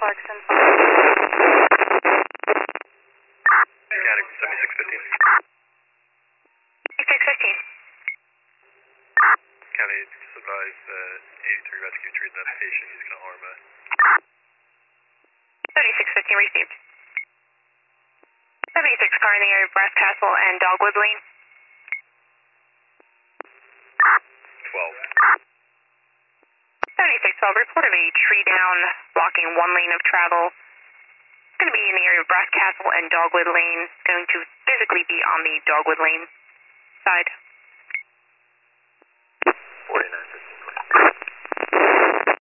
Clarkson. County 7615. 8615. County, just advise 83 rescue treat that patient. He's going to arm a 3615 received. 76 car in the area of Brass Castle and Dogwood Lane. 12. 7612, report of a tree down blocking one lane of travel. It's going to be in the area of Brass Castle and Dogwood Lane. It's going to physically be on the Dogwood Lane side.